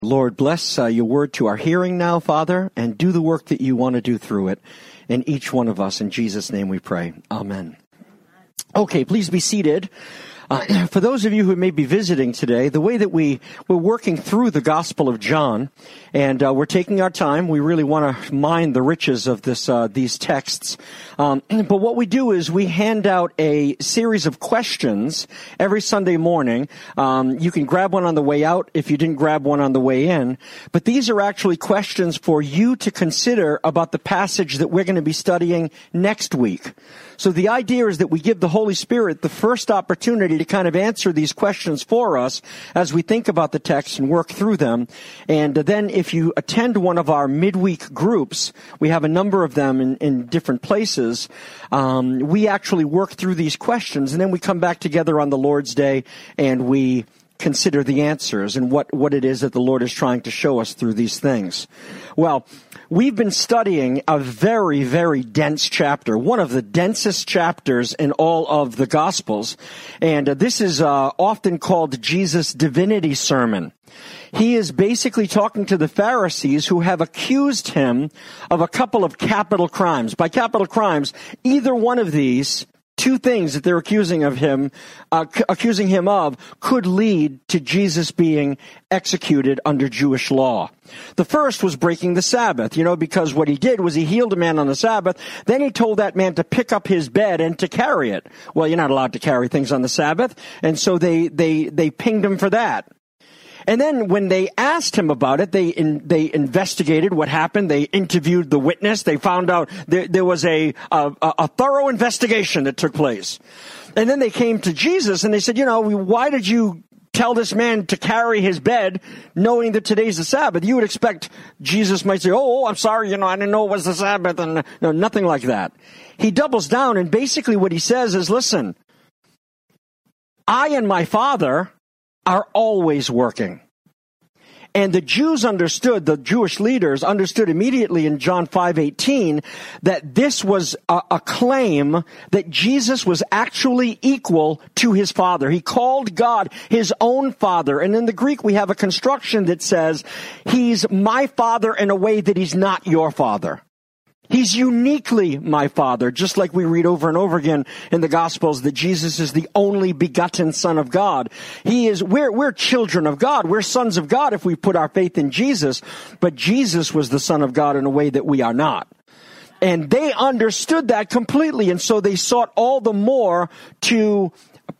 Lord, bless your word to our hearing now, Father, and do the work that you want to do through it in each one of us. In Jesus' name we pray. Amen. Okay, please be seated. For those of you who may be visiting today, the way that we're working through the Gospel of John, and we're taking our time. We really want to mine the riches of these texts. But what we do is we hand out a series of questions every Sunday morning. You can grab one on the way out if you didn't grab one on the way in. But these are actually questions for you to consider about the passage that we're going to be studying next week. So the idea is that we give the Holy Spirit the first opportunity to kind of answer these questions for us as we think about the text and work through them. And then if you attend one of our midweek groups, we have a number of them in different places, we actually work through these questions, and then we come back together on the Lord's Day and we consider the answers and what it is that the Lord is trying to show us through these things. Well, we've been studying a very, very dense chapter, one of the densest chapters in all of the Gospels. And this is often called Jesus' divinity sermon. He is basically talking to the Pharisees who have accused him of a couple of capital crimes. By capital crimes, either one of these two things that they're accusing him of could lead to Jesus being executed under Jewish law. The first was breaking the Sabbath, because what he did was he healed a man on the Sabbath. Then he told that man to pick up his bed and to carry it. Well, you're not allowed to carry things on the Sabbath. And so they pinged him for that. And then when they asked him about it, they investigated what happened. They interviewed the witness. They found out there was a thorough investigation that took place. And then they came to Jesus and they said, why did you tell this man to carry his bed knowing that today's the Sabbath? You would expect Jesus might say, I'm sorry, I didn't know it was the Sabbath, and no, nothing like that. He doubles down, and basically what he says is, listen, I and my Father are always working. And the Jews understood, the Jewish leaders understood immediately in John 5:18 that this was a claim that Jesus was actually equal to his Father. He called God his own Father. And in the Greek, we have a construction that says, he's my Father in a way that he's not your Father. He's uniquely my Father, just like we read over and over again in the Gospels that Jesus is the only begotten Son of God. We're children of God. We're sons of God if we put our faith in Jesus, but Jesus was the Son of God in a way that we are not. And they understood that completely, and so they sought all the more to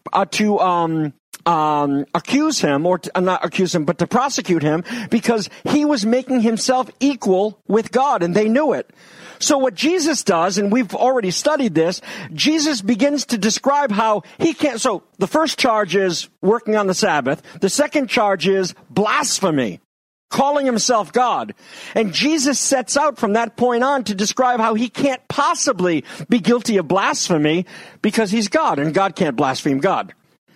accuse him, or not accuse him, but to prosecute him, because he was making himself equal with God, and they knew it. So what Jesus does, and we've already studied this, Jesus begins to describe how he can't. So the first charge is working on the Sabbath. The second charge is blasphemy, calling himself God. And Jesus sets out from that point on to describe how he can't possibly be guilty of blasphemy because he's God, and God can't blaspheme God.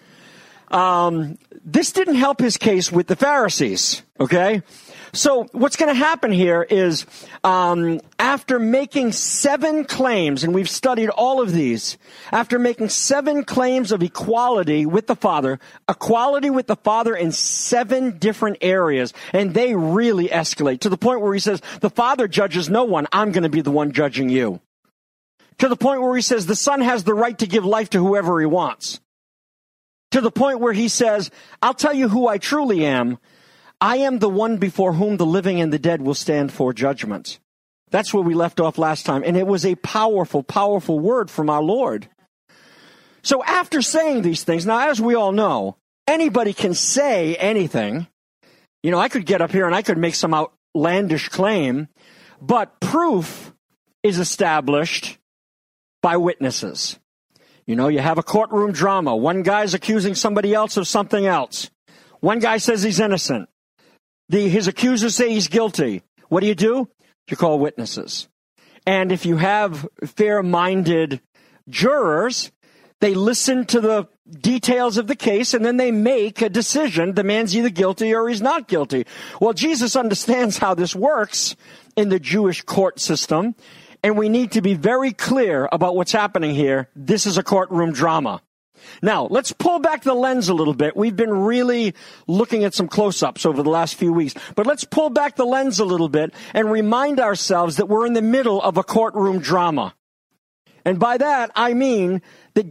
This didn't help his case with the Pharisees, okay? So what's going to happen here is, after making 7 claims, and we've studied all of these, after making 7 claims of equality with the Father, equality with the Father in 7 different areas, and they really escalate to the point where he says, the Father judges no one, I'm going to be the one judging you. To the point where he says, the Son has the right to give life to whoever he wants. To the point where he says, I'll tell you who I truly am. I am the one before whom the living and the dead will stand for judgment. That's where we left off last time. And it was a powerful, powerful word from our Lord. So after saying these things, now as we all know, anybody can say anything. I could get up here and I could make some outlandish claim, but proof is established by witnesses. You have a courtroom drama. One guy's accusing somebody else of something else. One guy says he's innocent. His accusers say he's guilty. What do? You call witnesses. And if you have fair-minded jurors, they listen to the details of the case, and then they make a decision. The man's either guilty or he's not guilty. Well, Jesus understands how this works in the Jewish court system. And we need to be very clear about what's happening here. This is a courtroom drama. Now, let's pull back the lens a little bit. We've been really looking at some close-ups over the last few weeks. But let's pull back the lens a little bit and remind ourselves that we're in the middle of a courtroom drama. And by that, I mean that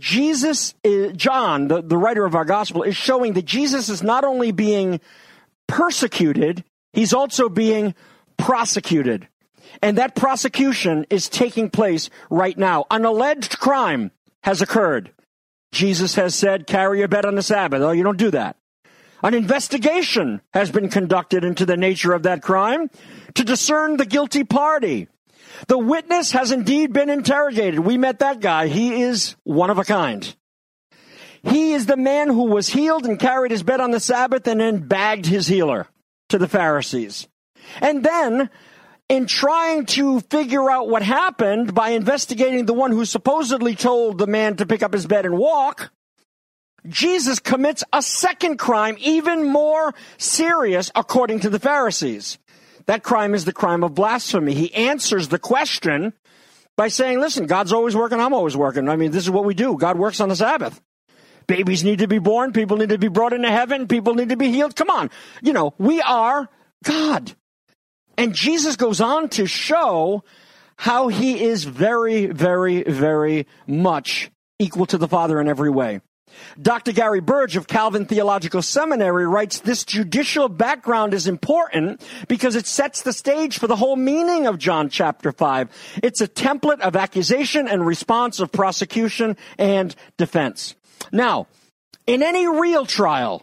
John, the writer of our gospel, is showing that Jesus is not only being persecuted, he's also being prosecuted. And that prosecution is taking place right now. An alleged crime has occurred. Jesus has said, carry your bed on the Sabbath. Oh, you don't do that. An investigation has been conducted into the nature of that crime to discern the guilty party. The witness has indeed been interrogated. We met that guy. He is one of a kind. He is the man who was healed and carried his bed on the Sabbath and then bagged his healer to the Pharisees. And then, in trying to figure out what happened by investigating the one who supposedly told the man to pick up his bed and walk, Jesus commits a second crime, even more serious, according to the Pharisees. That crime is the crime of blasphemy. He answers the question by saying, listen, God's always working, I'm always working. I mean, this is what we do. God works on the Sabbath. Babies need to be born. People need to be brought into heaven. People need to be healed. Come on. We are God. And Jesus goes on to show how he is very, very, very much equal to the Father in every way. Dr. Gary Burge of Calvin Theological Seminary writes, this judicial background is important because it sets the stage for the whole meaning of John chapter 5. It's a template of accusation and response, of prosecution and defense. Now, in any real trial,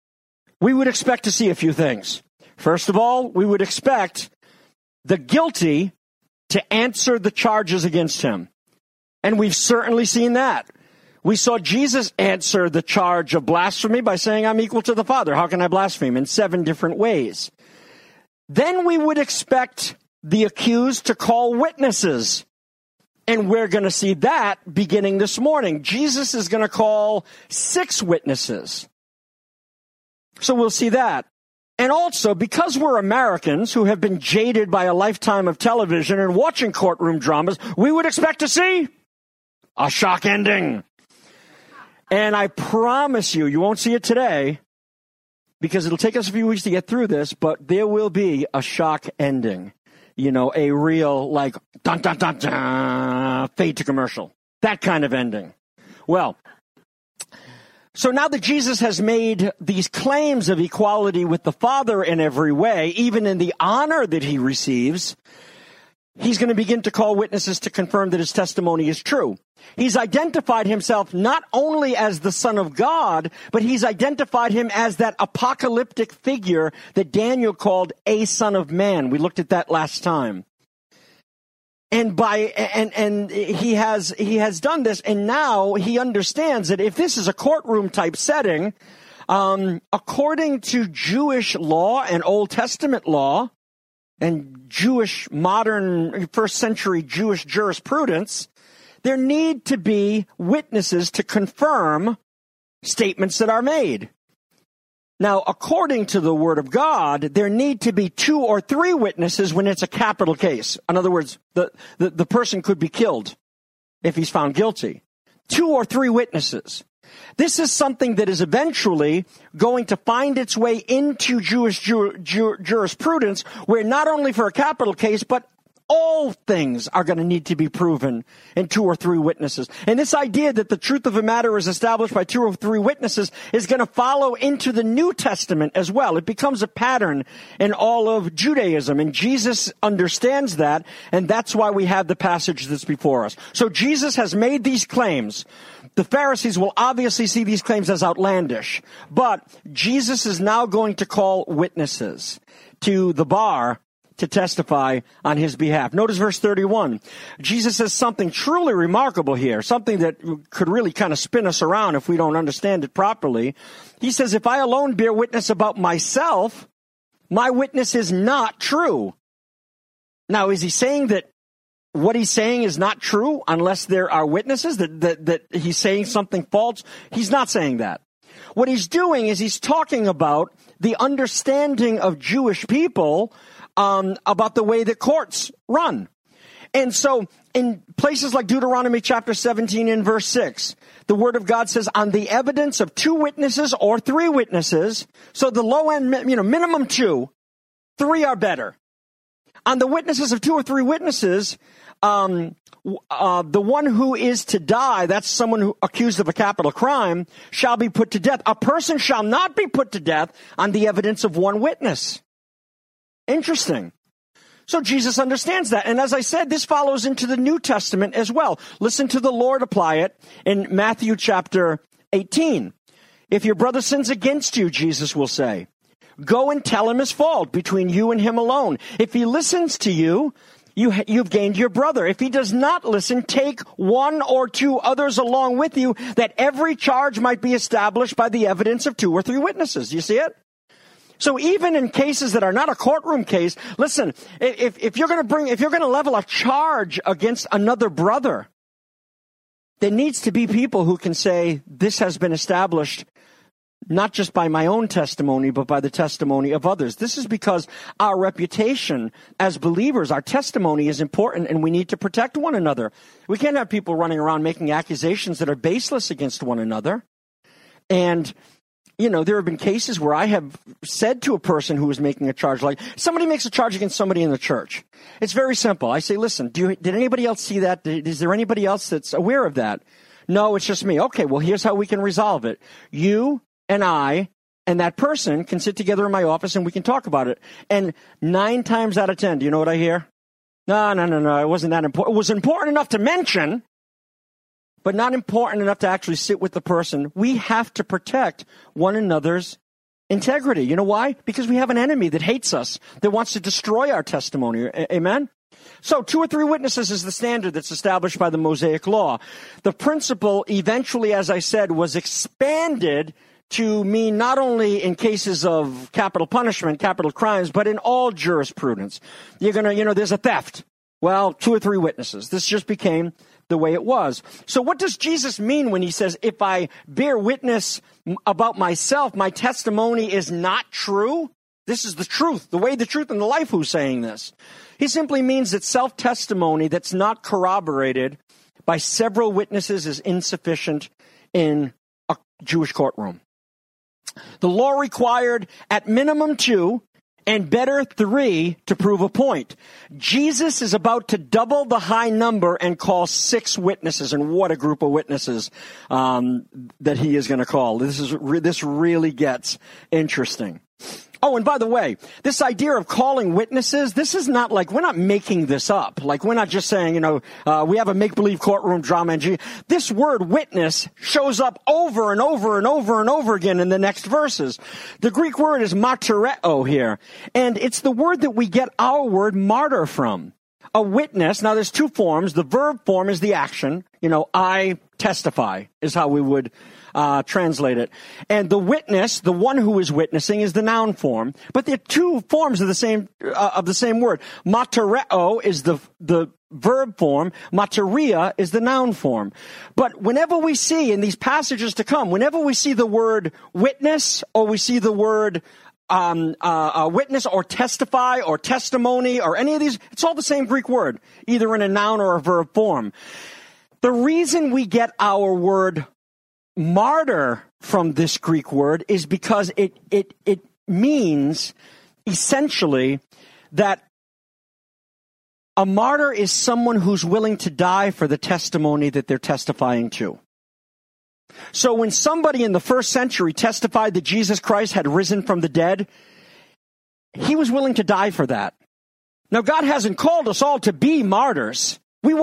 we would expect to see a few things. First of all, we would expect the guilty to answer the charges against him. And we've certainly seen that. We saw Jesus answer the charge of blasphemy by saying, I'm equal to the Father. How can I blaspheme? In 7 different ways. Then we would expect the accused to call witnesses. And we're going to see that beginning this morning. Jesus is going to call 6 witnesses. So we'll see that. And also, because we're Americans who have been jaded by a lifetime of television and watching courtroom dramas, we would expect to see a shock ending. And I promise you, you won't see it today, because it'll take us a few weeks to get through this, but there will be a shock ending. A real, dun, dun, dun, dun, fade to commercial. That kind of ending. Well, so now that Jesus has made these claims of equality with the Father in every way, even in the honor that he receives, he's going to begin to call witnesses to confirm that his testimony is true. He's identified himself not only as the Son of God, but he's identified him as that apocalyptic figure that Daniel called a Son of Man. We looked at that last time. And he has done this, and now he understands that if this is a courtroom type setting, according to Jewish law and Old Testament law and Jewish modern first century Jewish jurisprudence, there need to be witnesses to confirm statements that are made. Now, according to the Word of God, there need to be 2 or 3 witnesses when it's a capital case. In other words, the person could be killed if he's found guilty. 2 or 3 witnesses. This is something that is eventually going to find its way into Jewish jurisprudence, where not only for a capital case, but all things are going to need to be proven in 2 or 3 witnesses. And this idea that the truth of a matter is established by 2 or 3 witnesses is going to follow into the New Testament as well. It becomes a pattern in all of Judaism, and Jesus understands that, and that's why we have the passage that's before us. So Jesus has made these claims. The Pharisees will obviously see these claims as outlandish, but Jesus is now going to call witnesses to the bar to testify on his behalf. Notice verse 31. Jesus says something truly remarkable here, something that could really kind of spin us around if we don't understand it properly. He says, if I alone bear witness about myself, my witness is not true. Now, is he saying that what he's saying is not true unless there are witnesses, that he's saying something false? He's not saying that. What he's doing is he's talking about the understanding of Jewish people about the way that courts run. And so in places like Deuteronomy chapter 17 and verse 6, the word of God says, on the evidence of 2 witnesses or 3 witnesses, so the low end, minimum 2, 3 are better. On the witnesses of 2 or 3 witnesses, the one who is to die, that's someone who accused of a capital crime, shall be put to death. A person shall not be put to death on the evidence of 1 witness. Interesting. So Jesus understands that. And as I said, this follows into the New Testament as well. Listen to the Lord apply it in Matthew chapter 18. If your brother sins against you, Jesus will say, go and tell him his fault between you and him alone. If he listens to you, you've gained your brother. If he does not listen, take 1 or 2 others along with you, that every charge might be established by the evidence of 2 or 3 witnesses. You see it? So even in cases that are not a courtroom case, listen, if you're going to level a charge against another brother, there needs to be people who can say, this has been established not just by my own testimony, but by the testimony of others. This is because our reputation as believers, our testimony is important, and we need to protect one another. We can't have people running around making accusations that are baseless against one another. And there have been cases where I have said to a person who was making a charge, like somebody makes a charge against somebody in the church. It's very simple. I say, listen, did anybody else see that? Is there anybody else that's aware of that? No, it's just me. Okay, well, here's how we can resolve it. You and I and that person can sit together in my office and we can talk about it. And 9 times out of 10, do you know what I hear? No, it wasn't that important. It was important enough to mention, but not important enough to actually sit with the person. We have to protect one another's integrity. You know why? Because we have an enemy that hates us, that wants to destroy our testimony. Amen? So 2 or 3 witnesses is the standard that's established by the Mosaic Law. The principle eventually, as I said, was expanded to mean not only in cases of capital punishment, capital crimes, but in all jurisprudence. There's a theft. Well, 2 or 3 witnesses. This just became the way it was. So what does Jesus mean when he says, if I bear witness about myself, my testimony is not true? This is the truth, the way, the truth, and the life who's saying this. He simply means that self-testimony that's not corroborated by several witnesses is insufficient in a Jewish courtroom. The law required at minimum 2 and better 3 to prove a point. Jesus is about to double the high number and call 6 witnesses, and what a group of witnesses that he is going to call. This really gets interesting. Oh, and by the way, this idea of calling witnesses, this is not like, we're not making this up. Like, we're not just saying, we have a make-believe courtroom drama. This word witness shows up over and over and over and over again in the next verses. The Greek word is martyreo here, and it's the word that we get our word martyr from. A witness, now there's 2 forms. The verb form is the action. I testify is how we would translate it. And the witness, the one who is witnessing, is the noun form. But there are 2 forms of the same word. Martyreo is the verb form. Martyria is the noun form. But whenever we see in these passages to come, whenever we see the word witness, or we see the word witness or testify or testimony or any of these, it's all the same Greek word, either in a noun or a verb form. The reason we get our word martyr from this Greek word is because it means essentially that a martyr is someone who's willing to die for the testimony that they're testifying to. So when somebody in the first century testified that Jesus Christ had risen from the dead, he was willing to die for that. Now, God hasn't called us all to be martyrs.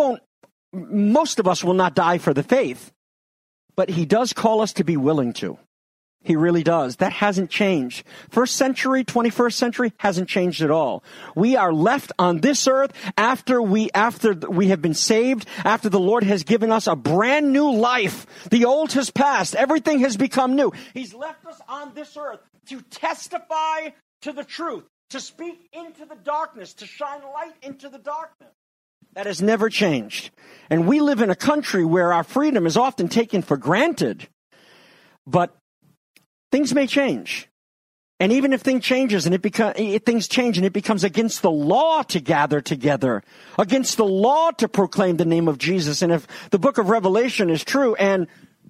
Most of us will not die for the faith. But he does call us to be willing to. He really does. That hasn't changed. First century, 21st century, hasn't changed at all. We are left on this earth after we have been saved, after the Lord has given us a brand new life. The old has passed. Everything has become new. He's left us on this earth to testify to the truth, to speak into the darkness, to shine light into the darkness. That has never changed. And we live in a country where our freedom is often taken for granted. But things may change. And even if things change and it becomes against the law to gather together, against the law to proclaim the name of Jesus. And if the book of Revelation is true, and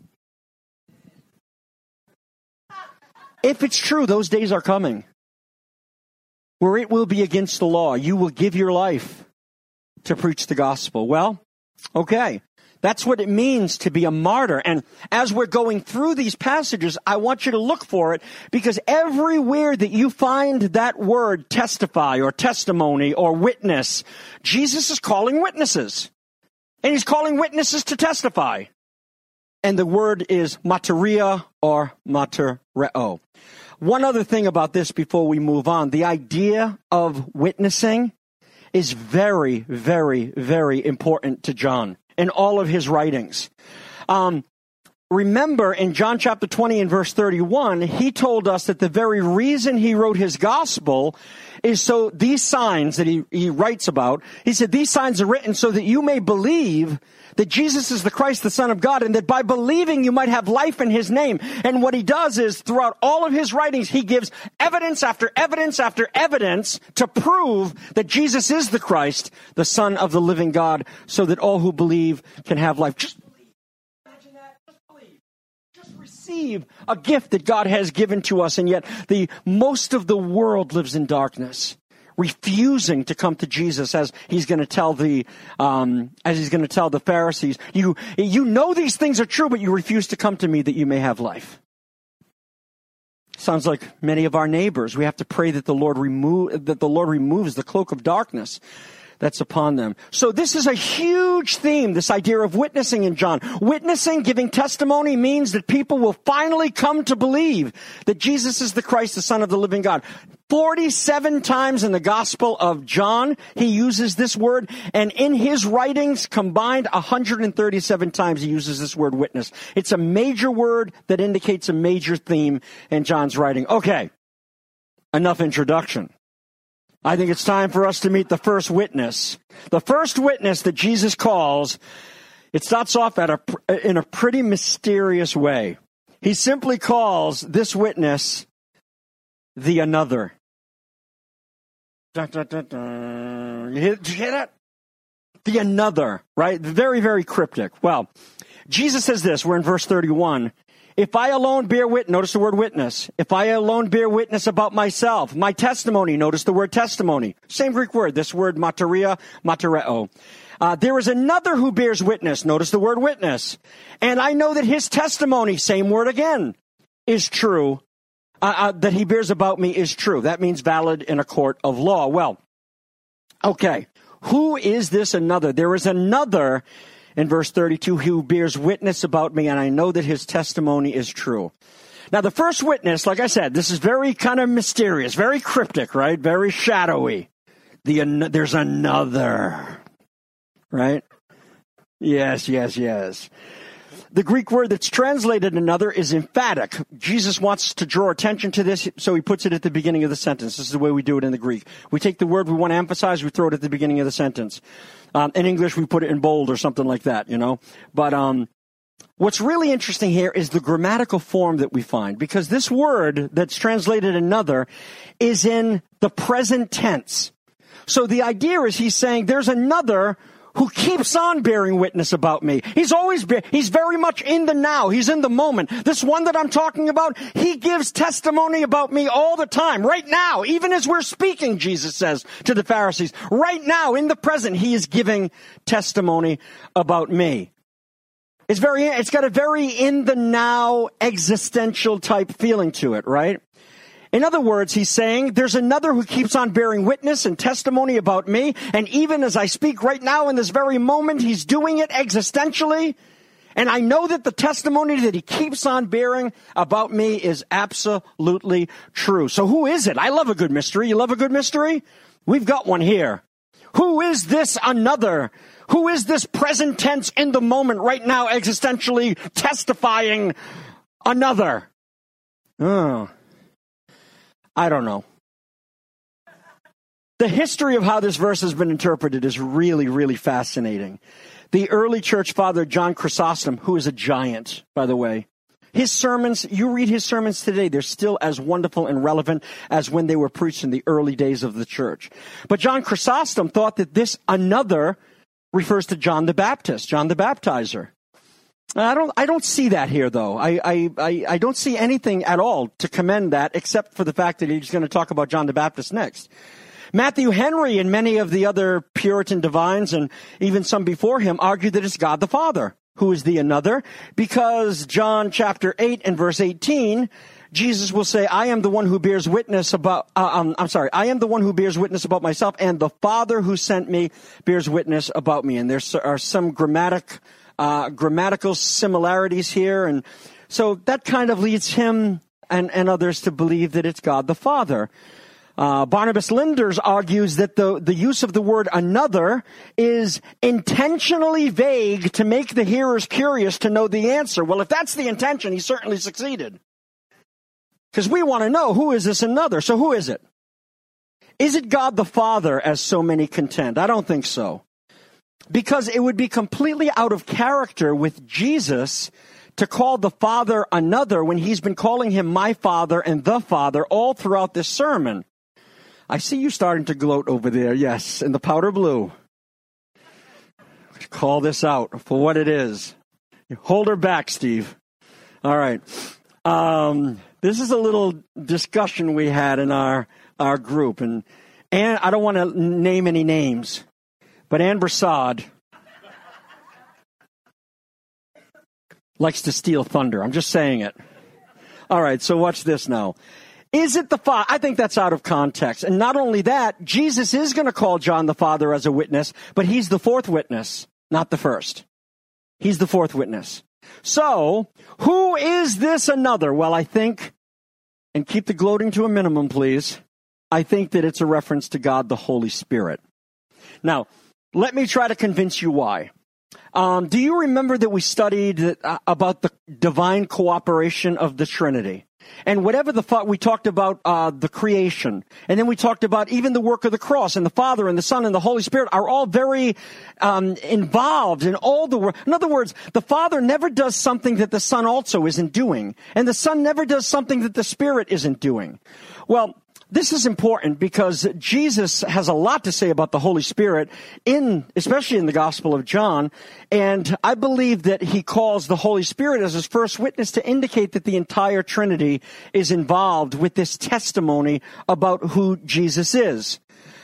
if it's true, those days are coming where it will be against the law. You will give your life to preach the gospel. Well, okay. That's what it means to be a martyr. And as we're going through these passages, I want you to look for it, because everywhere that you find that word testify or testimony or witness, Jesus is calling witnesses. And he's calling witnesses to testify. And the word is martyria or martyreo. One other thing about this before we move on. The idea of witnessing is very, very, very important to John in all of his writings. Remember, in John chapter 20 and verse 31, he told us that the very reason he wrote his gospel is so these signs that he writes about, he said, these signs are written so that you may believe that Jesus is the Christ, the Son of God, and that by believing you might have life in his name. And what he does is, throughout all of his writings, he gives evidence after evidence after evidence to prove that Jesus is the Christ, the Son of the living God, so that all who believe can have life. Just believe. Imagine that. Just believe. Just receive a gift that God has given to us, and yet most of the world lives in darkness, refusing to come to Jesus, as he's going to tell the Pharisees. You know these things are true, but you refuse to come to me that you may have life. Sounds like many of our neighbors. We have to pray that the Lord removes the cloak of darkness that's upon them. So this is a huge theme, this idea of witnessing in John. Witnessing, giving testimony, means that people will finally come to believe that Jesus is the Christ, the Son of the living God. 47 times in the Gospel of John, he uses this word, and in his writings combined, 137 times he uses this word witness. It's a major word that indicates a major theme in John's writing. Okay, enough introduction. I think it's time for us to meet the first witness. The first witness that Jesus calls, it starts off in a pretty mysterious way. He simply calls this witness the another. Dun, dun, dun, dun. Did you hear that? The another, right? Very, very cryptic. Well, Jesus says this, we're in verse 31. If I alone bear witness, notice the word witness. If I alone bear witness about myself, my testimony, notice the word testimony. Same Greek word, this word martyria, martyreo. There is another who bears witness, notice the word witness. And I know that his testimony, same word again, is true. That he bears about me is true. That means valid in a court of law. Well, okay. Who is this another? There is another in verse 32 who bears witness about me, and I know that his testimony is true. Now, the first witness, like I said, this is very kind of mysterious, very cryptic, right? Very shadowy. There's another, right? Yes. The Greek word that's translated another is emphatic. Jesus wants to draw attention to this, so he puts it at the beginning of the sentence. This is the way we do it in the Greek. We take the word we want to emphasize, we throw it at the beginning of the sentence. In English, we put it in bold or something like that, you know. But what's really interesting here is the grammatical form that we find, because this word that's translated another is in the present tense. So the idea is he's saying there's another who keeps on bearing witness about me. He's very much in the now. He's in the moment. This one that I'm talking about, he gives testimony about me all the time. Right now, even as we're speaking, Jesus says to the Pharisees, right now, in the present, he is giving testimony about me. It's got a very in the now existential type feeling to it, right? In other words, he's saying, there's another who keeps on bearing witness and testimony about me, and even as I speak right now in this very moment, he's doing it existentially, and I know that the testimony that he keeps on bearing about me is absolutely true. So who is it? I love a good mystery. You love a good mystery? We've got one here. Who is this another? Who is this present tense in the moment right now existentially testifying another? Oh, I don't know. The history of how this verse has been interpreted is really, really fascinating. The early church father, John Chrysostom, who is a giant, by the way, His sermons, you read his sermons today, they're still as wonderful and relevant as when they were preached in the early days of the church. But John Chrysostom thought that this another refers to John the Baptist, John the Baptizer. I don't see that here, though. I don't see anything at all to commend that, except for the fact that he's going to talk about John the Baptist next. Matthew Henry and many of the other Puritan divines, and even some before him, argued that it's God the Father who is the another, because John chapter 8 and verse 18, Jesus will say, I am the one who bears witness about, I am the one who bears witness about myself, and the Father who sent me bears witness about me. And there are some grammatical similarities here. And so that kind of leads him and others to believe that it's God the Father. Barnabas Linders argues that the use of the word another is intentionally vague to make the hearers curious to know the answer. Well, if that's the intention, he certainly succeeded. Because we want to know, who is this another? So who is it? Is it God the Father, as so many contend? I don't think so. Because it would be completely out of character with Jesus to call the Father another when he's been calling him my Father and the Father all throughout this sermon. I see you starting to gloat over there, yes, in the powder blue. Call this out for what it is. Hold her back, Steve. All right. This is a little discussion we had in our group. And I don't want to name any names, but Ann Broussard likes to steal thunder. I'm just saying it. All right, so watch this now. Is it the Father? I think that's out of context. And not only that, Jesus is going to call John the Father as a witness, but he's the fourth witness, not the first. He's the fourth witness. So, who is this another? Well, I think, and keep the gloating to a minimum, please, I think that it's a reference to God the Holy Spirit. Now, let me try to convince you why. Do you remember that we studied about the divine cooperation of the Trinity? And whatever we talked about the creation, and then we talked about even the work of the cross, and the Father and the Son and the Holy Spirit are all very involved in all the work. In other words, the Father never does something that the Son also isn't doing, and the Son never does something that the Spirit isn't doing. Well, this is important because Jesus has a lot to say about the Holy Spirit, especially in the Gospel of John, and I believe that he calls the Holy Spirit as his first witness to indicate that the entire Trinity is involved with this testimony about who Jesus is.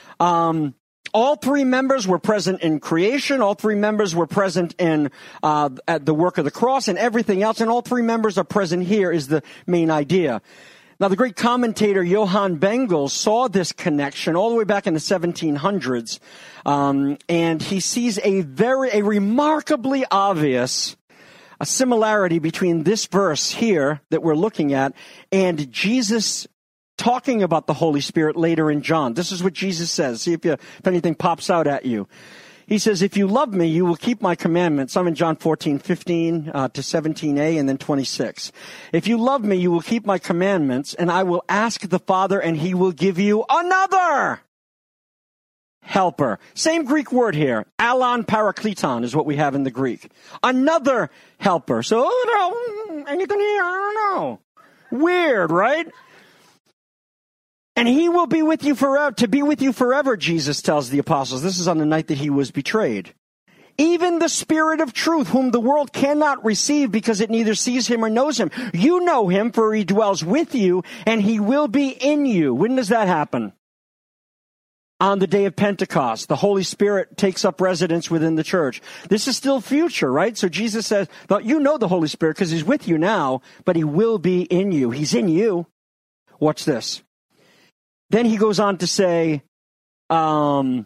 All three members were present in creation. All three members were present in at the work of the cross and everything else, and all three members are present here is the main idea. Now, the great commentator Johann Bengel saw this connection all the way back in the 1700s, and he sees a remarkably obvious similarity between this verse here that we're looking at and Jesus talking about the Holy Spirit later in John. This is what Jesus says. See if anything pops out at you. He says, if you love me, you will keep my commandments. I'm in John 14:15 to 17a and then 26. If you love me, you will keep my commandments, and I will ask the Father, and he will give you another helper. Same Greek word here. Alon parakleton is what we have in the Greek. Another helper. So, anything here? I don't know. Weird, right? And he will be with you forever, to be with you forever, Jesus tells the apostles. This is on the night that he was betrayed. Even the Spirit of truth, whom the world cannot receive because it neither sees him or knows him. You know him, for he dwells with you, and he will be in you. When does that happen? On the day of Pentecost. The Holy Spirit takes up residence within the church. This is still future, right? So Jesus says, you know the Holy Spirit because he's with you now, but he will be in you. He's in you. Watch this. Then he goes on to say, in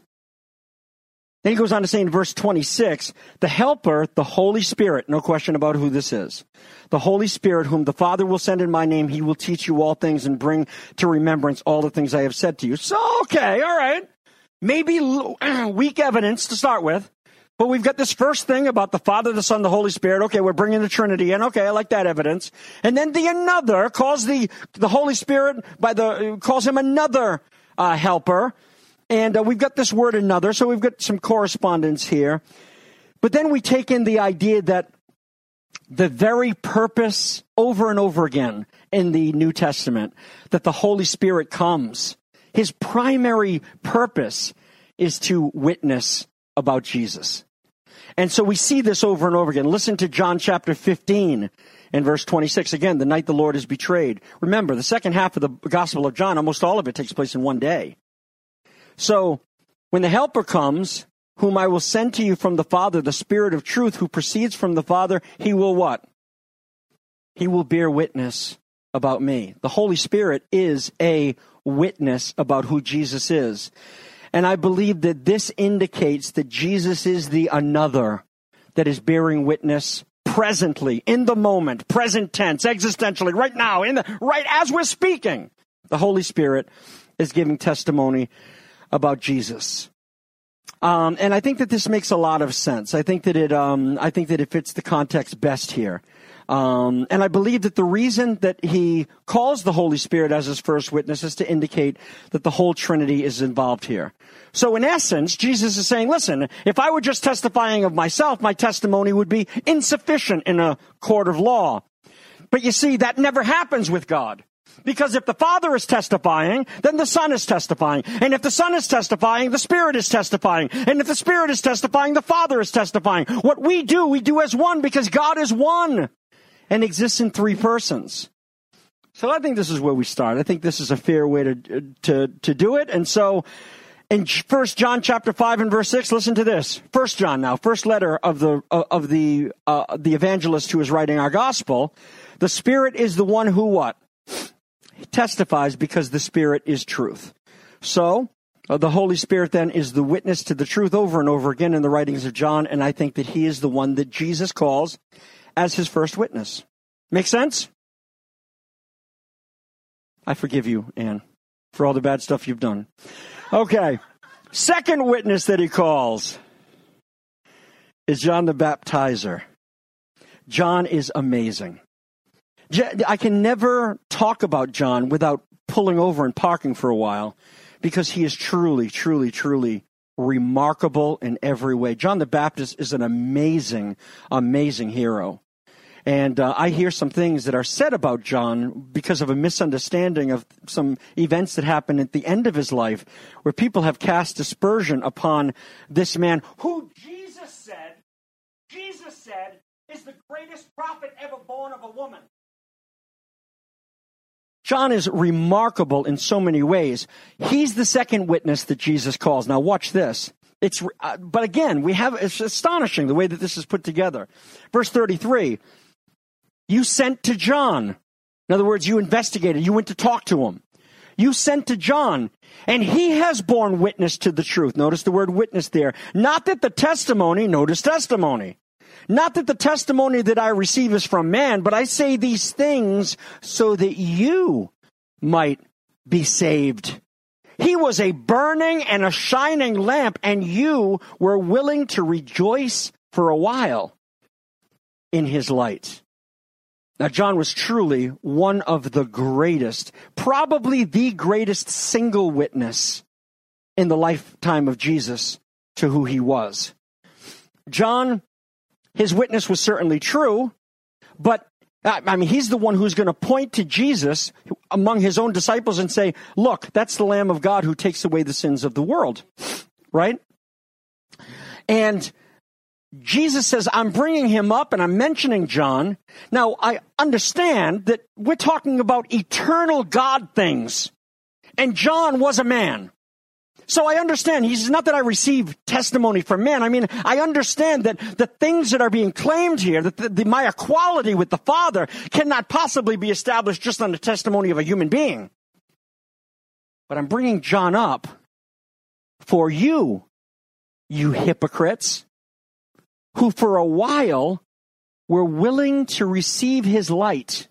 verse 26, the Helper, the Holy Spirit, no question about who this is. The Holy Spirit, whom the Father will send in my name, he will teach you all things and bring to remembrance all the things I have said to you. So, okay, all right. Maybe weak evidence to start with, but we've got this first thing about the Father, the Son, the Holy Spirit. Okay, we're bringing the Trinity in. Okay, I like that evidence. And then the another calls the Holy Spirit calls him another helper. And we've got this word another, so we've got some correspondence here. But then we take in the idea that the very purpose over and over again in the New Testament that the Holy Spirit comes. His primary purpose is to witness about Jesus. And so we see this over and over again. Listen to John chapter 15 and verse 26. Again, the night the Lord is betrayed. Remember, the second half of the Gospel of John, almost all of it takes place in one day. So when the Helper comes, whom I will send to you from the Father, the Spirit of truth who proceeds from the Father, he will what? He will bear witness about me. The Holy Spirit is a witness about who Jesus is. And I believe that this indicates that Jesus is the another that is bearing witness presently, in the moment, present tense, existentially, right now, right as we're speaking. The Holy Spirit is giving testimony about Jesus. And I think that this makes a lot of sense. I think that it fits the context best here. And I believe that the reason that he calls the Holy Spirit as his first witness is to indicate that the whole Trinity is involved here. So in essence, Jesus is saying, listen, if I were just testifying of myself, my testimony would be insufficient in a court of law. But you see, that never happens with God. Because if the Father is testifying, then the Son is testifying. And if the Son is testifying, the Spirit is testifying. And if the Spirit is testifying, the Father is testifying. What we do as one because God is one and exists in three persons. So I think this is where we start. I think this is a fair way to do it. And so in 1 John chapter 5 and verse 6, listen to this. 1 John now, first letter of the evangelist who is writing our gospel. The Spirit is the one who what? He testifies because the Spirit is truth. So, the Holy Spirit then is the witness to the truth over and over again in the writings of John, and I think that he is the one that Jesus calls as his first witness. Make sense? I forgive you, Anne, for all the bad stuff you've done. Okay. Second witness that he calls is John the Baptizer. John is amazing. I can never talk about John without pulling over and parking for a while because he is truly, truly, truly remarkable in every way. John the Baptist is an amazing, amazing hero. And I hear some things that are said about John because of a misunderstanding of some events that happened at the end of his life where people have cast aspersion upon this man who Jesus said is the greatest prophet ever born of a woman. John is remarkable in so many ways. He's the second witness that Jesus calls. Now watch this. But again, it's astonishing the way that this is put together. Verse 33, you sent to John. In other words, you investigated. You went to talk to him. You sent to John, and he has borne witness to the truth. Notice the word witness there. Not that the testimony, notice testimony. Not that the testimony that I receive is from man, but I say these things so that you might be saved. He was a burning and a shining lamp, and you were willing to rejoice for a while in his light. Now, John was truly one of the greatest, probably the greatest single witness in the lifetime of Jesus to who he was. John, his witness was certainly true, but he's the one who's going to point to Jesus among his own disciples and say, look, that's the Lamb of God who takes away the sins of the world, right? And Jesus says, I'm bringing him up and I'm mentioning John. Now, I understand that we're talking about eternal God things, and John was a man. So I understand. He's not that I receive testimony from men. I understand that the things that are being claimed here, that my equality with the Father cannot possibly be established just on the testimony of a human being. But I'm bringing John up for you hypocrites, who for a while were willing to receive his light,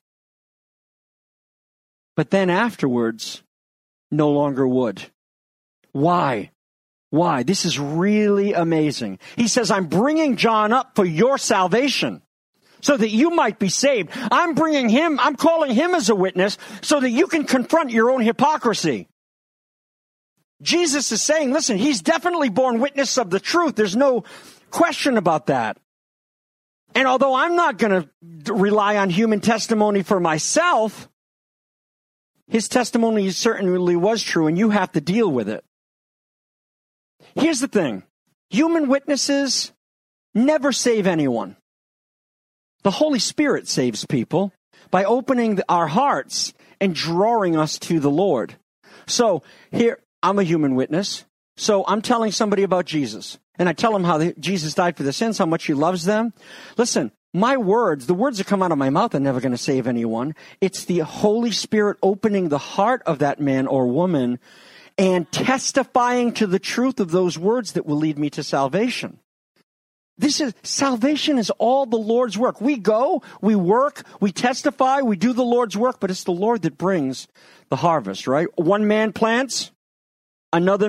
but then afterwards no longer would. Why? This is really amazing. He says, I'm bringing John up for your salvation so that you might be saved. I'm calling him as a witness so that you can confront your own hypocrisy. Jesus is saying, listen, he's definitely borne witness of the truth. There's no question about that. And although I'm not going to rely on human testimony for myself, his testimony certainly was true, and you have to deal with it. Here's the thing. Human witnesses never save anyone. The Holy Spirit saves people by opening our hearts and drawing us to the Lord. So here, I'm a human witness. So I'm telling somebody about Jesus. And I tell them how Jesus died for their sins, how much he loves them. Listen, my words, the words that come out of my mouth are never going to save anyone. It's the Holy Spirit opening the heart of that man or woman and testifying to the truth of those words that will lead me to salvation. Salvation is all the Lord's work. We go, we work, we testify, we do the Lord's work, but it's the Lord that brings the harvest, right? One man plants, one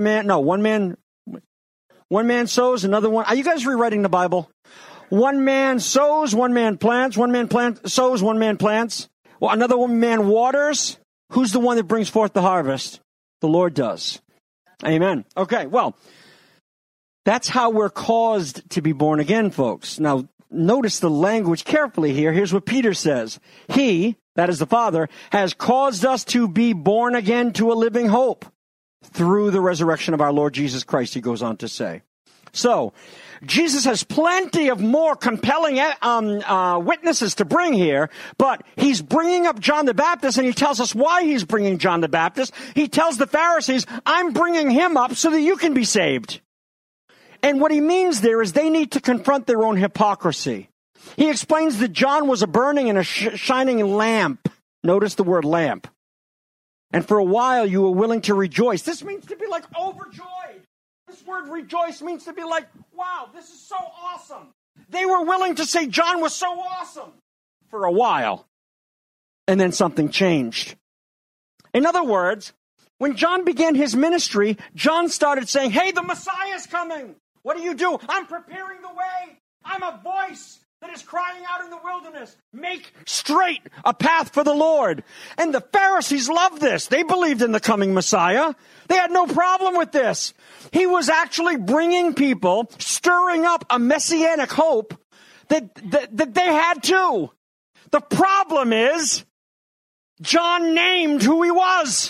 man sows, another one. Are you guys rewriting the Bible? One man sows, one man plants, sows, one man plants. Well, another man waters. Who's the one that brings forth the harvest? The Lord does. Amen. Okay, well, that's how we're caused to be born again, folks. Now, notice the language carefully here. Here's what Peter says. He, that is the Father, has caused us to be born again to a living hope through the resurrection of our Lord Jesus Christ, he goes on to say. So, Jesus has plenty of more compelling witnesses to bring here, but he's bringing up John the Baptist, and he tells us why he's bringing John the Baptist. He tells the Pharisees, I'm bringing him up so that you can be saved. And what he means there is they need to confront their own hypocrisy. He explains that John was a burning and a shining lamp. Notice the word lamp. And for a while you were willing to rejoice. This means to be like overjoyed. This word rejoice means to be like, wow, this is so awesome. They were willing to say John was so awesome for a while. And then something changed. In other words, when John began his ministry, John started saying, hey, the Messiah's coming. What do? I'm preparing the way. I'm a voice that is crying out in the wilderness. Make straight a path for the Lord. And the Pharisees loved this. They believed in the coming Messiah. They had no problem with this. He was actually bringing people, stirring up a messianic hope that they had too. The problem is, John named who he was.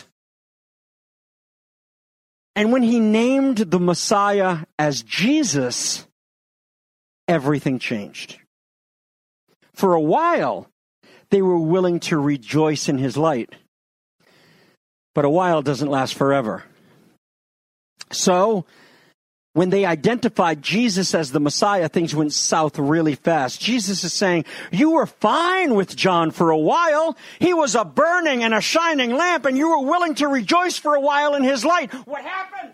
And when he named the Messiah as Jesus, everything changed. For a while, they were willing to rejoice in his light. But a while doesn't last forever. So, when they identified Jesus as the Messiah, things went south really fast. Jesus is saying, you were fine with John for a while. He was a burning and a shining lamp, and you were willing to rejoice for a while in his light. What happened?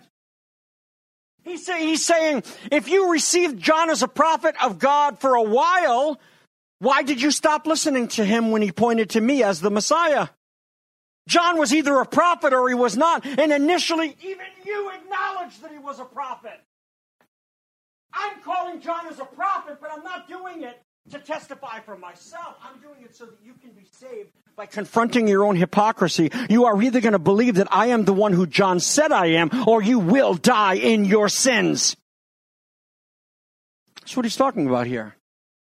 He's saying, if you received John as a prophet of God for a while, why did you stop listening to him when he pointed to me as the Messiah? John was either a prophet or he was not. And initially, even you acknowledged that he was a prophet. I'm calling John as a prophet, but I'm not doing it to testify for myself. I'm doing it so that you can be saved by confronting your own hypocrisy. You are either going to believe that I am the one who John said I am, or you will die in your sins. That's what he's talking about here.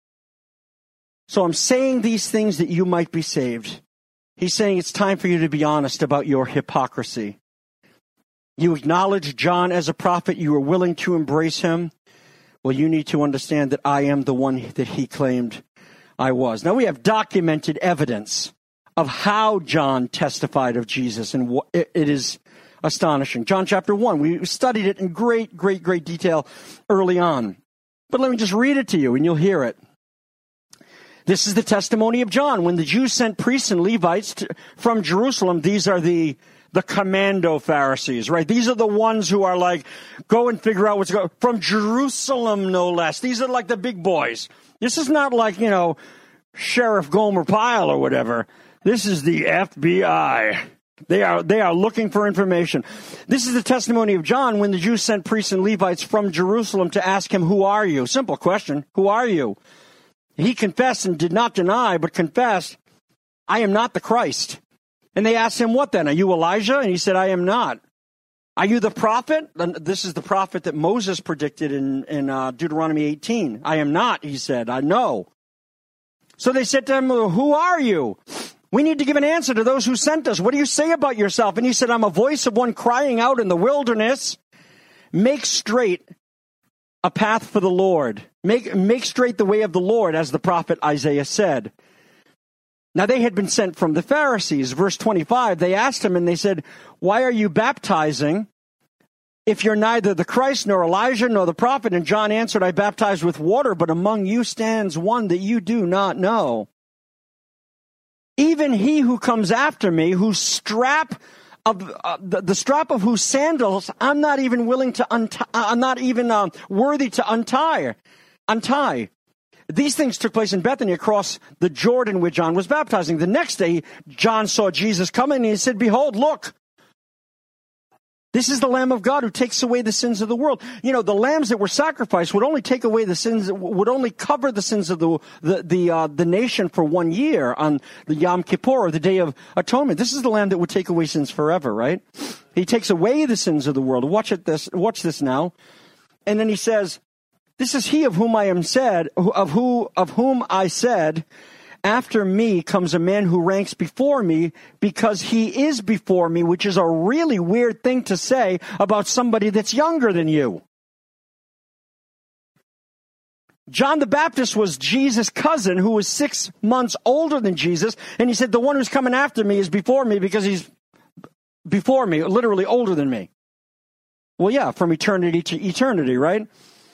So I'm saying these things that you might be saved. He's saying it's time for you to be honest about your hypocrisy. You acknowledge John as a prophet. You are willing to embrace him. Well, you need to understand that I am the one that he claimed I was. Now, we have documented evidence of how John testified of Jesus, and it is astonishing. John chapter 1, we studied it in great detail early on. But let me just read it to you, and you'll hear it. This is the testimony of John. When the Jews sent priests and Levites from Jerusalem, these are the commando Pharisees, right? These are the ones who are like, go and figure out what's going on. From Jerusalem, no less. These are like the big boys. This is not like, Sheriff Gomer Pyle or whatever. This is the FBI. They are looking for information. This is the testimony of John when the Jews sent priests and Levites from Jerusalem to ask him, who are you? Simple question. Who are you? He confessed and did not deny, but confessed, I am not the Christ. And they asked him, what then? Are you Elijah? And he said, I am not. Are you the prophet? And this is the prophet that Moses predicted in Deuteronomy 18. I am not, he said. I know. So they said to him, who are you? We need to give an answer to those who sent us. What do you say about yourself? And he said, I'm a voice of one crying out in the wilderness, make straight a path for the Lord. Make straight the way of the Lord, as the prophet Isaiah said. Now they had been sent from the Pharisees. Verse 25, they asked him and they said, why are you baptizing if you're neither the Christ nor Elijah nor the prophet? And John answered, I baptize with water, but among you stands one that you do not know. Even he who comes after me, whose strap of the strap of whose sandals I'm not even willing to untie. I'm not even worthy to untie. These things took place in Bethany across the Jordan where John was baptizing. The next day, John saw Jesus coming and he said, behold, look. This is the Lamb of God who takes away the sins of the world. You know, the lambs that were sacrificed would only take away the sins, would only cover the sins of the nation for 1 year on the Yom Kippur, or the Day of Atonement. This is the lamb that would take away sins forever, right? He takes away the sins of the world. Watch this now. And then he says, this is he of whom I am said, of whom I said, after me comes a man who ranks before me because he is before me, which is a really weird thing to say about somebody that's younger than you. John the Baptist was Jesus' cousin who was 6 months older than Jesus. And he said, the one who's coming after me is before me because he's before me, literally older than me. Well, yeah, from eternity to eternity, right?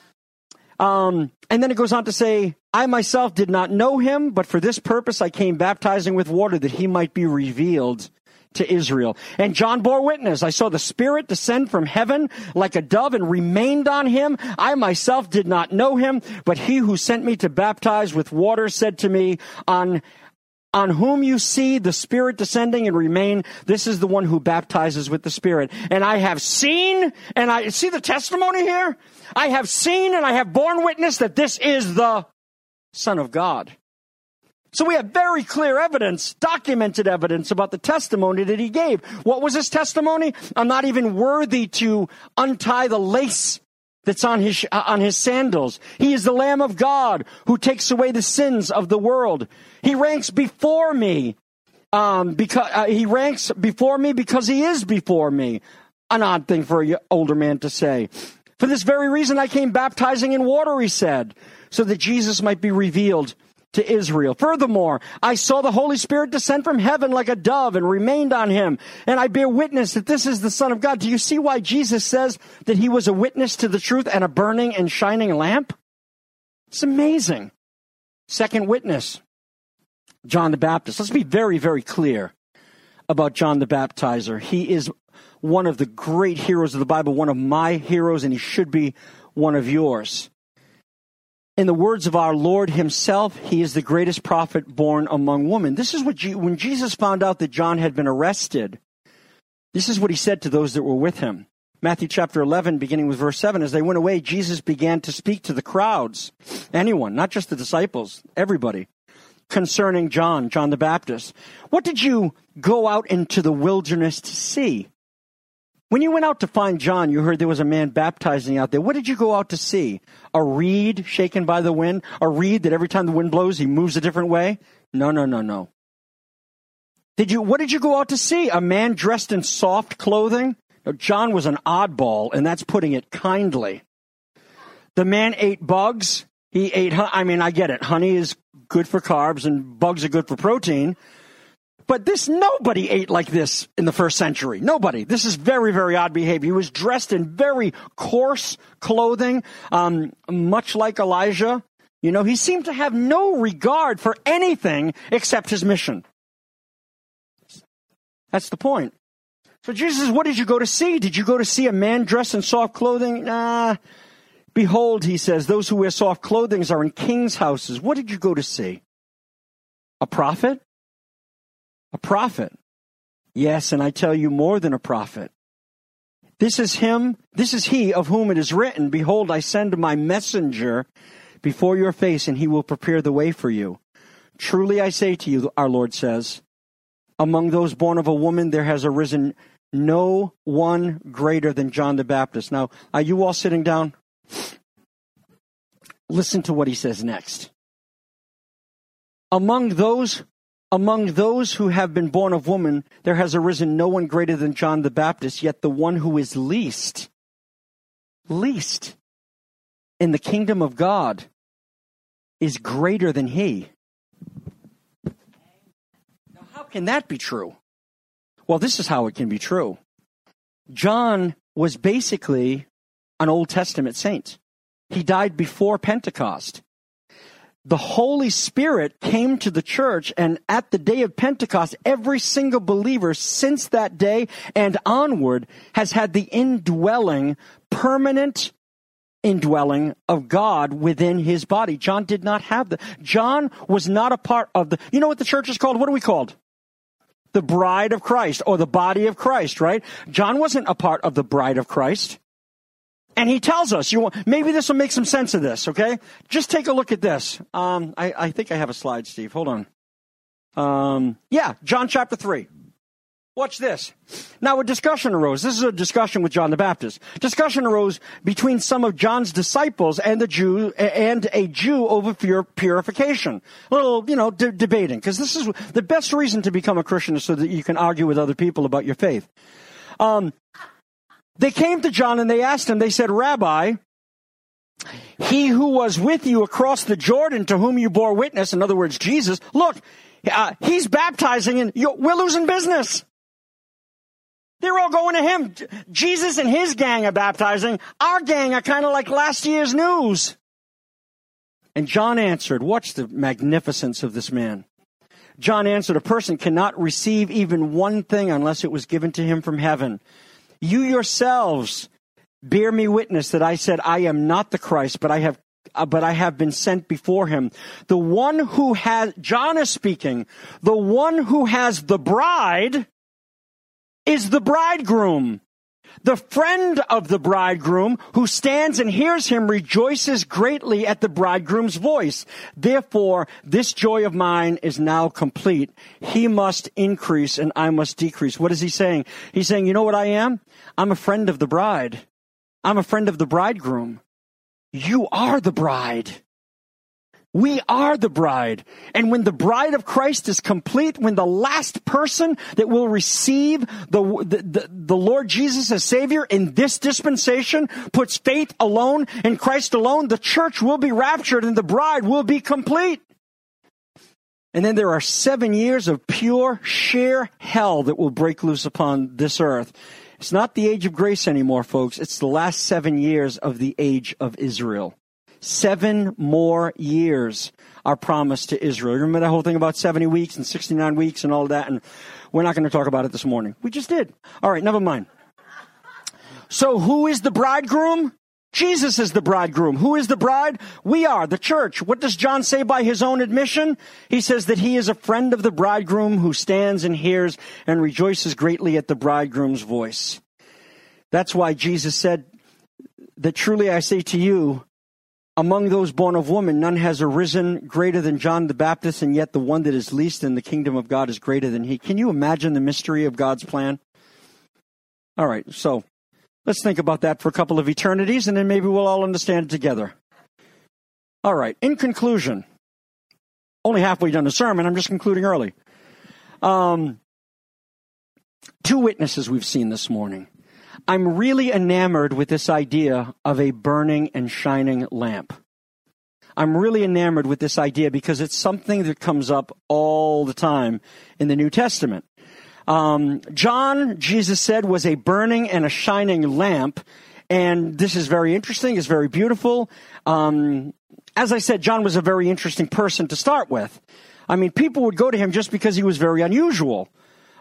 And then it goes on to say, I myself did not know him, but for this purpose I came baptizing with water that he might be revealed to Israel. And John bore witness. I saw the Spirit descend from heaven like a dove and remained on him. I myself did not know him, but he who sent me to baptize with water said to me, on whom you see the Spirit descending and remain, this is the one who baptizes with the Spirit. And I have seen, and I see the testimony here. I have seen and I have borne witness that this is the Son of God. So we have very clear evidence, documented evidence about the testimony that he gave. What was his testimony? I'm not even worthy to untie the lace that's on his sandals. He is the Lamb of God who takes away the sins of the world. He ranks before me because he is before me. An odd thing for an older man to say. For this very reason I came baptizing in water, he said, so that Jesus might be revealed to Israel. Furthermore, I saw the Holy Spirit descend from heaven like a dove and remained on him. And I bear witness that this is the Son of God. Do you see why Jesus says that he was a witness to the truth and a burning and shining lamp? It's amazing. Second witness, John the Baptist. Let's be very, very clear about John the Baptizer. He is one of the great heroes of the Bible, one of my heroes, and he should be one of yours. In the words of our Lord himself, he is the greatest prophet born among women. This is what when Jesus found out that John had been arrested, this is what he said to those that were with him. Matthew chapter 11, beginning with verse 7, as they went away, Jesus began to speak to the crowds, anyone, not just the disciples, everybody, concerning John the Baptist. What did you go out into the wilderness to see? When you went out to find John, you heard there was a man baptizing out there. What did you go out to see? A reed shaken by the wind? A reed that every time the wind blows, he moves a different way? No. What did you go out to see? A man dressed in soft clothing? No, John was an oddball, and that's putting it kindly. The man ate bugs. He ate, I get it. Honey is good for carbs, and bugs are good for protein. But nobody ate like this in the first century. Nobody. This is very, very odd behavior. He was dressed in very coarse clothing, much like Elijah. You know, he seemed to have no regard for anything except his mission. That's the point. So Jesus says, what did you go to see? Did you go to see a man dressed in soft clothing? Nah. Behold, he says, those who wear soft clothing are in kings' houses. What did you go to see? A prophet? A prophet. Yes, and I tell you more than a prophet. This is he of whom it is written, behold, I send my messenger before your face, and he will prepare the way for you. Truly I say to you, our Lord says, among those born of a woman there has arisen no one greater than John the Baptist. Now, are you all sitting down? Listen to what he says next. Among those who have been born of woman, there has arisen no one greater than John the Baptist, yet the one who is least in the kingdom of God is greater than he. Now, how can that be true? Well, this is how it can be true. John was basically an Old Testament saint. He died before Pentecost. The Holy Spirit came to the church, and at the day of Pentecost, every single believer since that day and onward has had the permanent indwelling of God within his body. John did not have that. John was not a part of the, you know what the church is called? What are we called? The bride of Christ, or the body of Christ, right? John wasn't a part of the bride of Christ. And he tells us, maybe this will make some sense of this, okay? Just take a look at this. I think I have a slide, Steve. Hold on. John chapter 3. Watch this. Now a discussion arose. This is a discussion with John the Baptist. Discussion arose between some of John's disciples and a Jew over purification. A little, debating, because this is the best reason to become a Christian is so that you can argue with other people about your faith. They came to John and they asked him, they said, "Rabbi, he who was with you across the Jordan, to whom you bore witness," in other words, Jesus, "look, he's baptizing and we're losing business. They're all going to him. Jesus and his gang are baptizing. Our gang are kind of like last year's news." And John answered, watch the magnificence of this man. John answered, "A person cannot receive even one thing unless it was given to him from heaven. You yourselves bear me witness that I said I am not the Christ, but I have been sent before him. The one who has," John is speaking, "the one who has the bride is the bridegroom. The friend of the bridegroom who stands and hears him rejoices greatly at the bridegroom's voice. Therefore, this joy of mine is now complete. He must increase and I must decrease." What is he saying? He's saying, you know what I am? I'm a friend of the bride. I'm a friend of the bridegroom. You are the bride. We are the bride. And when the bride of Christ is complete, when the last person that will receive the Lord Jesus as Savior in this dispensation puts faith alone in Christ alone, the church will be raptured and the bride will be complete. And then there are 7 years of pure, sheer hell that will break loose upon this earth. It's not the age of grace anymore, folks. It's the last 7 years of the age of Israel. 7 more years are promised to Israel. Remember that whole thing about 70 weeks and 69 weeks and all that? And we're not going to talk about it this morning. We just did. All right, never mind. So who is the bridegroom? Jesus is the bridegroom. Who is the bride? We are, the church. What does John say by his own admission? He says that he is a friend of the bridegroom who stands and hears and rejoices greatly at the bridegroom's voice. That's why Jesus said that truly I say to you, among those born of woman, none has arisen greater than John the Baptist, and yet the one that is least in the kingdom of God is greater than he. Can you imagine the mystery of God's plan? All right, so let's think about that for a couple of eternities, and then maybe we'll all understand it together. All right, in conclusion, only halfway done the sermon, I'm just concluding early. 2 witnesses we've seen this morning. I'm really enamored with this idea of a burning and shining lamp. I'm really enamored with this idea because it's something that comes up all the time in the New Testament. John, Jesus said, was a burning and a shining lamp. And this is very interesting. It's very beautiful. As I said, John was a very interesting person to start with. I mean, people would go to him just because he was very unusual.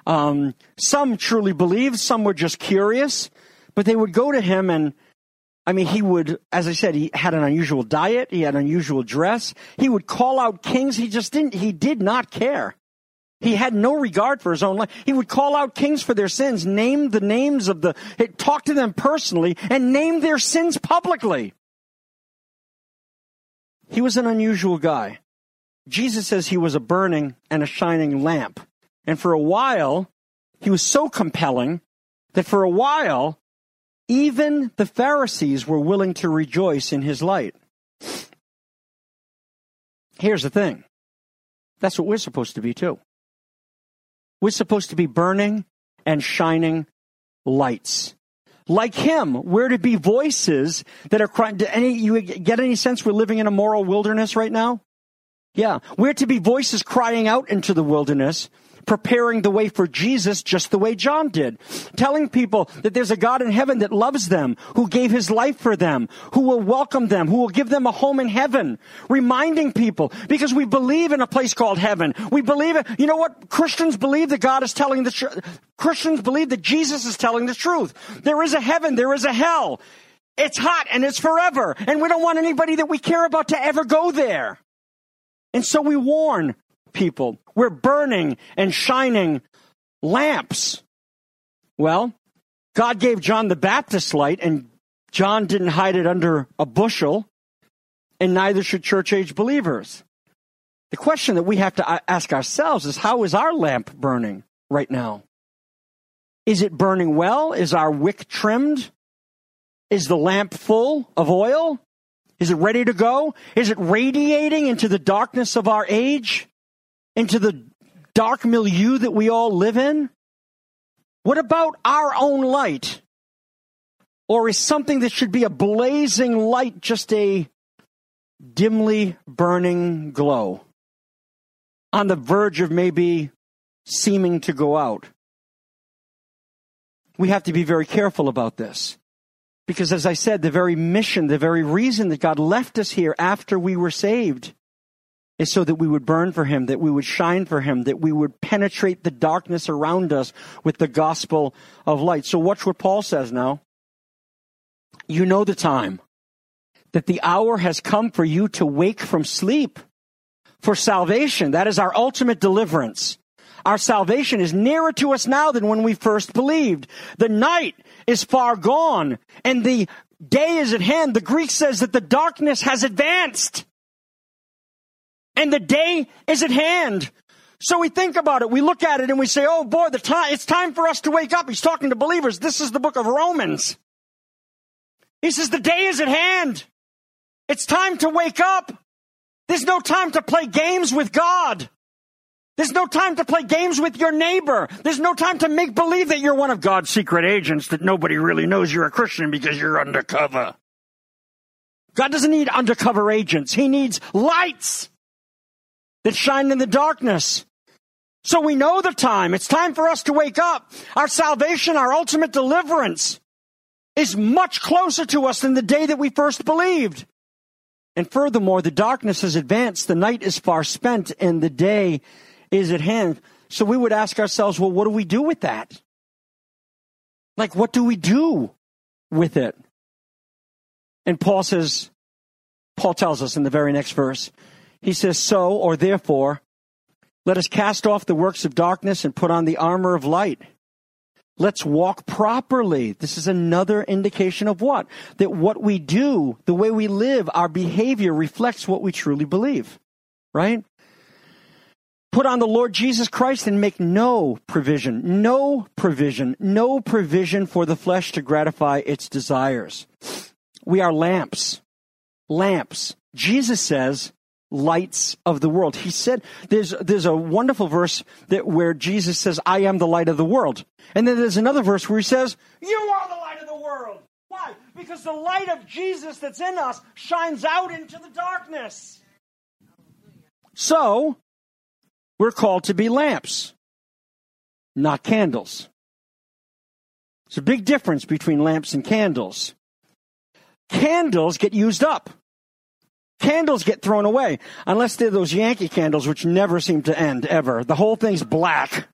Some truly believed, some were just curious, but they would go to him and, I mean, he would, as I said, he had an unusual diet, he had an unusual dress, he would call out kings, he did not care. He had no regard for his own life. He would call out kings for their sins, name the names of talk to them personally, and name their sins publicly. He was an unusual guy. Jesus says he was a burning and a shining lamp. And for a while, he was so compelling that for a while, even the Pharisees were willing to rejoice in his light. Here's the thing. That's what we're supposed to be too. We're supposed to be burning and shining lights. Like him, we're to be voices that are crying. You get any sense we're living in a moral wilderness right now? Yeah. We're to be voices crying out into the wilderness, preparing the way for Jesus just the way John did. Telling people that there's a God in heaven that loves them, who gave his life for them, who will welcome them, who will give them a home in heaven. Reminding people, because we believe in a place called heaven. We believe it. You know what? Christians believe that God is telling the truth. Christians believe that Jesus is telling the truth. There is a heaven, there is a hell. It's hot and it's forever. And we don't want anybody that we care about to ever go there. And so we warn people. We're burning and shining lamps. Well, God gave John the Baptist light, and John didn't hide it under a bushel, and neither should church-age believers. The question that we have to ask ourselves is, how is our lamp burning right now? Is it burning well? Is our wick trimmed? Is the lamp full of oil? Is it ready to go? Is it radiating into the darkness of our age? Into the dark milieu that we all live in? What about our own light? Or is something that should be a blazing light just a dimly burning glow on the verge of maybe seeming to go out? We have to be very careful about this. Because as I said, the very mission, the very reason that God left us here after we were saved is so that we would burn for him, that we would shine for him, that we would penetrate the darkness around us with the gospel of light. So watch what Paul says now. You know the time, that the hour has come for you to wake from sleep. For salvation, that is our ultimate deliverance. Our salvation is nearer to us now than when we first believed. The night is far gone, and the day is at hand. The Greek says that the darkness has advanced, and the day is at hand. So we think about it, we look at it, and we say, oh boy, it's time for us to wake up. He's talking to believers. This is the book of Romans. He says the day is at hand. It's time to wake up. There's no time to play games with God. There's no time to play games with your neighbor. There's no time to make believe that you're one of God's secret agents, that nobody really knows you're a Christian because you're undercover. God doesn't need undercover agents. He needs lights that shine in the darkness. So we know the time. It's time for us to wake up. Our salvation, our ultimate deliverance, is much closer to us than the day that we first believed. And furthermore, the darkness has advanced, the night is far spent, and the day is at hand. So we would ask ourselves, well, what do we do with that? Like, what do we do with it? And Paul tells us in the very next verse, he says, so, or therefore, let us cast off the works of darkness and put on the armor of light. Let's walk properly. This is another indication of what? That what we do, the way we live, our behavior reflects what we truly believe. Right? Put on the Lord Jesus Christ and make no provision for the flesh to gratify its desires. We are lamps. Lamps. Jesus says, lights of the world. He said, there's a wonderful verse where Jesus says, I am the light of the world. And then there's another verse where he says, you are the light of the world. Why? Because the light of Jesus that's in us shines out into the darkness. So, we're called to be lamps, not candles. There's a big difference between lamps and candles. Candles get used up. Candles get thrown away, unless they're those Yankee candles, which never seem to end, ever. The whole thing's black.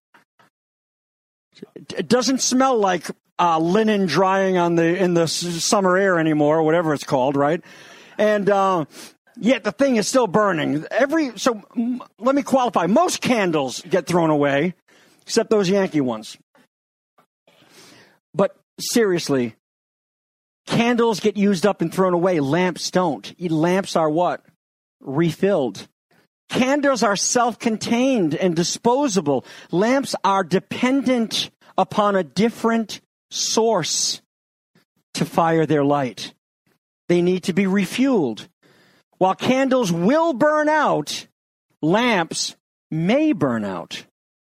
It doesn't smell like linen drying in the summer air anymore, or whatever it's called, right? And yet the thing is still burning. So let me qualify. Most candles get thrown away, except those Yankee ones. But seriously, candles get used up and thrown away. Lamps don't. Lamps are what? Refilled. Candles are self-contained and disposable. Lamps are dependent upon a different source to fire their light. They need to be refueled. While candles will burn out, lamps may burn out.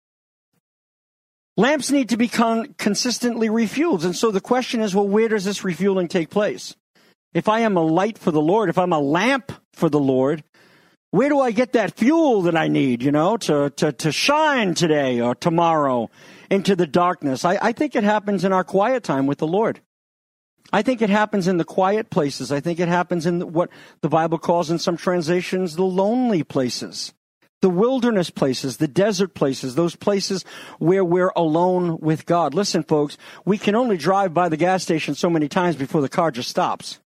Lamps need to be consistently refueled. And so the question is, well, where does this refueling take place? If I am a light for the Lord, if I'm a lamp for the Lord, where do I get that fuel that I need, to shine today or tomorrow into the darkness? I think it happens in our quiet time with the Lord. I think it happens in the quiet places. I think it happens in what the Bible calls in some translations the lonely places. The wilderness places, the desert places, those places where we're alone with God. Listen, folks, we can only drive by the gas station so many times before the car just stops.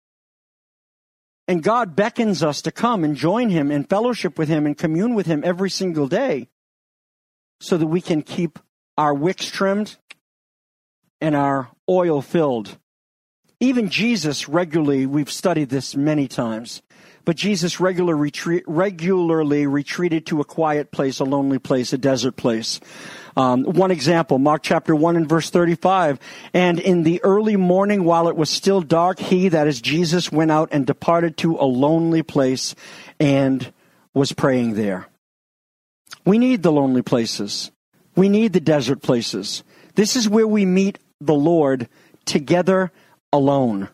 And God beckons us to come and join Him and fellowship with Him and commune with Him every single day so that we can keep our wicks trimmed and our oil filled. Even Jesus regularly, we've studied this many times, but Jesus regularly retreated to a quiet place, a lonely place, a desert place. One example, Mark chapter 1 and verse 35. And in the early morning, while it was still dark, he, that is Jesus, went out and departed to a lonely place and was praying there. We need the lonely places. We need the desert places. This is where we meet the Lord together alone.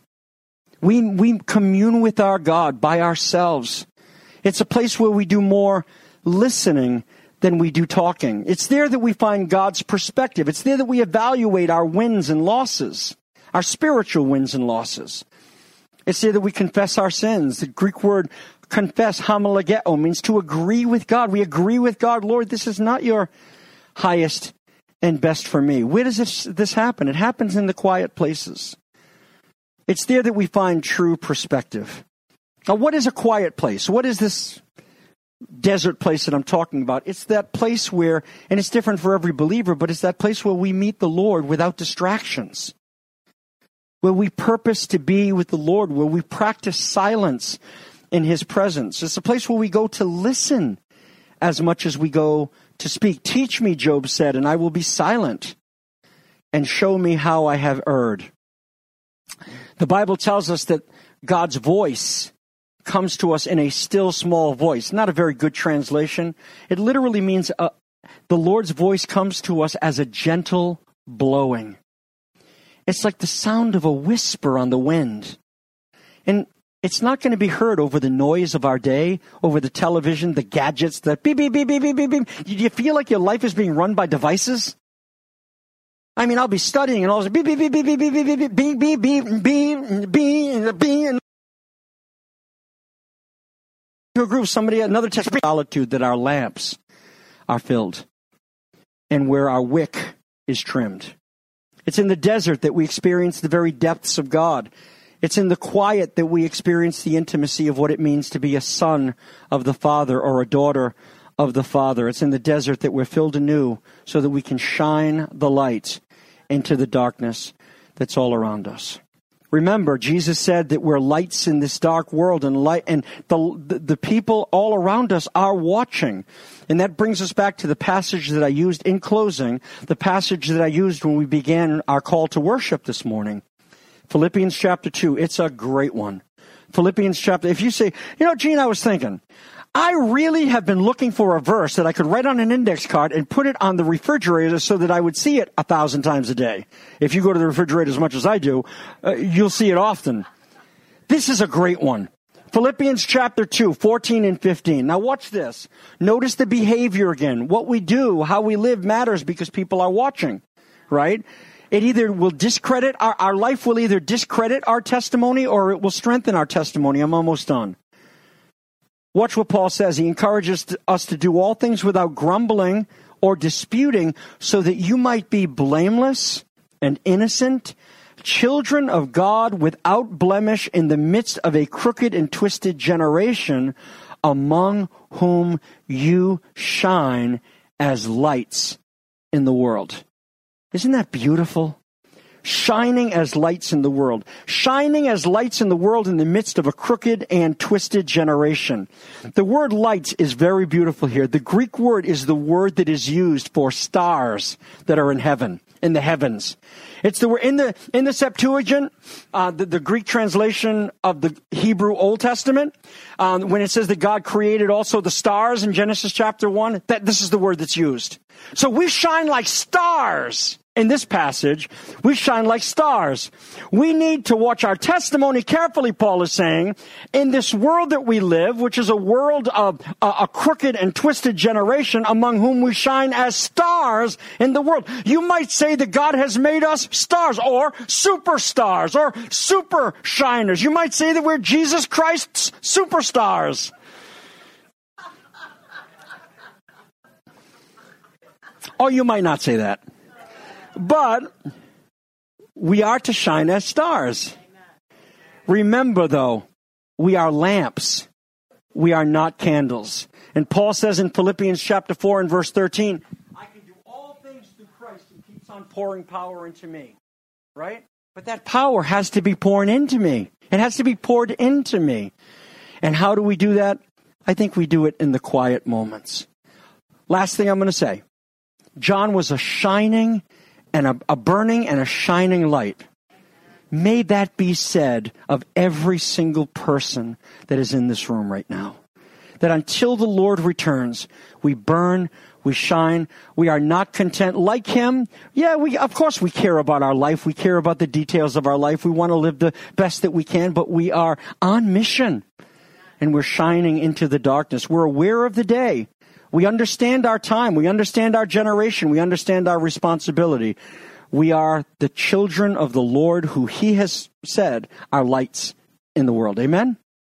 We commune with our God by ourselves. It's a place where we do more listening than we do talking. It's there that we find God's perspective. It's there that we evaluate our wins and losses, our spiritual wins and losses. It's there that we confess our sins. The Greek word confess, homologeo, means to agree with God. We agree with God, Lord, this is not your highest and best for me. Where does this happen? It happens in the quiet places. It's there that we find true perspective. Now, what is a quiet place? What is this desert place that I'm talking about? It's that place where, and it's different for every believer, but it's that place where we meet the Lord without distractions, where we purpose to be with the Lord, where we practice silence in His presence. It's a place where we go to listen as much as we go to speak. Teach me, Job said, and I will be silent, and show me how I have erred. The Bible tells us that God's voice comes to us in a still small voice. Not a very good translation. It literally means the Lord's voice comes to us as a gentle blowing. It's like the sound of a whisper on the wind. And it's not going to be heard over the noise of our day, over the television, the gadgets, the beep, beep, beep, beep, beep, beep, beep. Do you feel like your life is being run by devices? I mean, I'll be studying and all this beep, beep, beep, beep, beep, beep, beep, beep, beep, beep, beep, beep, beep, beep, to a group, somebody, another text, solitude that our lamps are filled and where our wick is trimmed. It's in the desert that we experience the very depths of God. It's in the quiet that we experience the intimacy of what it means to be a son of the Father or a daughter of the Father. It's in the desert that we're filled anew so that we can shine the light into the darkness that's all around us. Remember, Jesus said that we're lights in this dark world, and the people all around us are watching. And that brings us back to the passage that I used in closing, the passage that I used when we began our call to worship this morning. Philippians chapter 2. It's a great one. Philippians chapter, if you say, Gene, I was thinking, I really have been looking for a verse that I could write on an index card and put it on the refrigerator so that I would see it 1,000 times a day. If you go to the refrigerator as much as I do, you'll see it often. This is a great one. Philippians chapter 2, 14 and 15. Now watch this. Notice the behavior again. What we do, how we live matters because people are watching, right? It either will discredit, our life will either discredit our testimony or it will strengthen our testimony. I'm almost done. Watch what Paul says. He encourages us to do all things without grumbling or disputing so that you might be blameless and innocent, children of God without blemish in the midst of a crooked and twisted generation, among whom you shine as lights in the world. Isn't that beautiful? Shining as lights in the world. Shining as lights in the world in the midst of a crooked and twisted generation. The word lights is very beautiful here. The Greek word is the word that is used for stars that are in heaven. in the heavens. It's the word in the Septuagint, the Greek translation of the Hebrew Old Testament, when it says that God created also the stars in Genesis chapter 1, that this is the word that's used. So we shine like stars. In this passage, we shine like stars. We need to watch our testimony carefully, Paul is saying, in this world that we live, which is a world of a crooked and twisted generation among whom we shine as stars in the world. You might say that God has made us stars or superstars or super shiners. You might say that we're Jesus Christ's superstars. Or you might not say that. But we are to shine as stars. Remember, though, we are lamps. We are not candles. And Paul says in Philippians chapter 4 and verse 13, I can do all things through Christ who keeps on pouring power into me. Right? But that power has to be poured into me. It has to be poured into me. And how do we do that? I think we do it in the quiet moments. Last thing I'm going to say. John was a shining and a burning and a shining light. May that be said of every single person that is in this room right now. That until the Lord returns, we burn, we shine, we are not content like him. Yeah, of course we care about our life. We care about the details of our life. We want to live the best that we can, but we are on mission. And we're shining into the darkness. We're aware of the day. We understand our time. We understand our generation. We understand our responsibility. We are the children of the Lord who he has said are lights in the world. Amen?